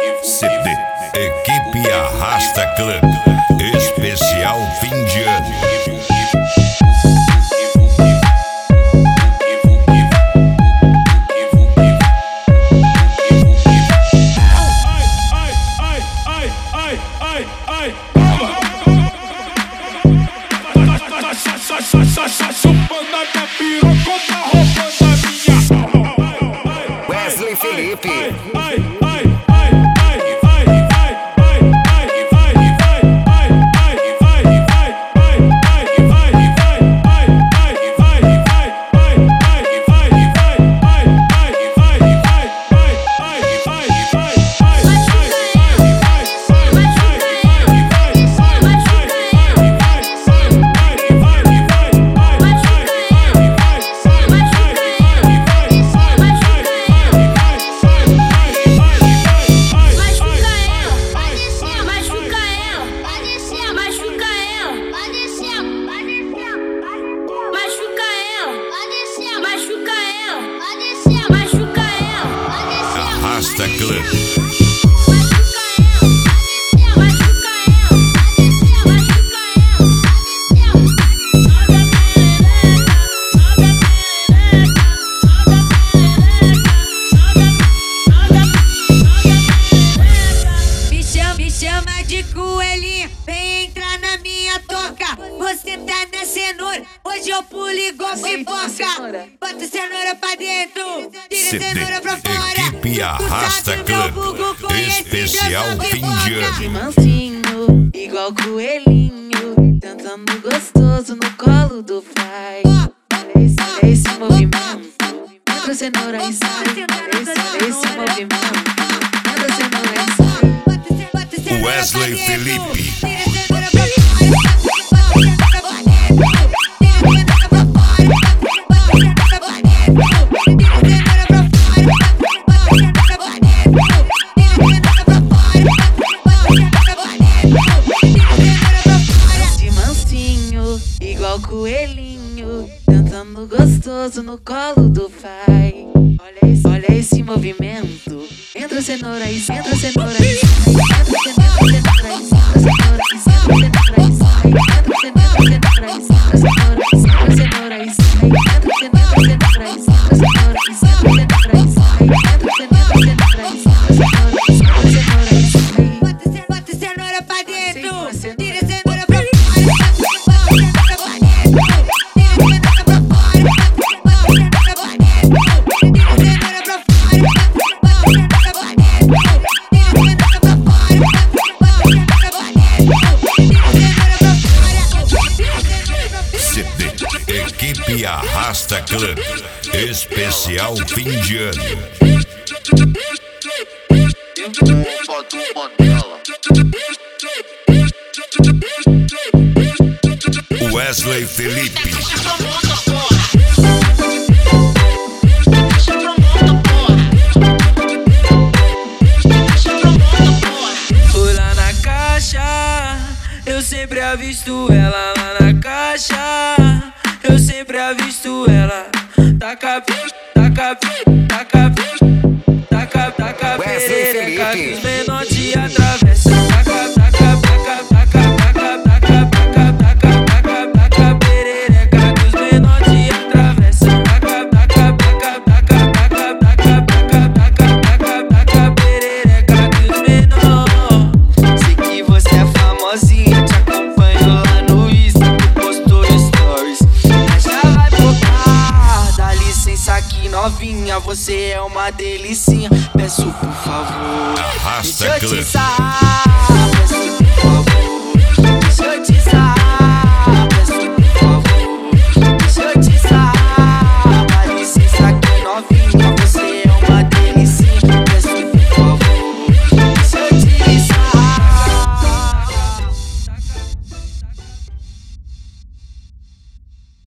CD Equipe Arrasta Clã, especial fim de ano. Chupando da piroca, tá roubando a minha. Wesley Felipe. Arrasta Clã. Me chama de coelhinho, vem entrar na minha toca. Você tá na cenoura, hoje eu pulo igual pipoca. Bota cenoura pra dentro, tira cenoura pra fora. Equipe Arrasta Clã, especial fim de ano. De mansinho, igual coelhinho, tentando gostoso no colo do pai. Olha esse movimento, entra cenoura e sai. Olha esse movimento, entra cenoura e sai. Wesley Felipe. De mansinho, igual coelhinho, tentando gostoso no colo do pai. Olha esse movimento, entra cenoura e sai. Entra cenoura e sai. Entra cenoura e sai. Entra cenoura e sai. Entra cenoura e sai. Entra cenoura e sai. Entra cenoura e sai. Entra cenoura e sai. Entra cenoura e sai. Entra cenoura e sai. Entra cenoura e sai. Bota cenoura pra dentro, tira cenoura pra fora. CD Equipe Arrasta Clã, especial fim de ano. Wesley Felipe. Fui lá na caixa, eu sempre avisto ela lá na caixa. Eu sempre avisto ela. Taca, taca, taca, taca, taca, perereca que os menor te atravessa. Taca, taca, taca, taca, taca, taca, taca, taca, taca, taca, perereca que os menor te atravessa. Taca, taca, taca, taca, taca, taca, taca, taca, taca, taca, perereca que os menor. Sei que você é famosinha, te acompanho lá no Insta, tu postou stories. Já vai botar, dá licença aqui novinha, você é uma delicinha. Peço por favor, Arrasta deixa eu Clã. te sarrar.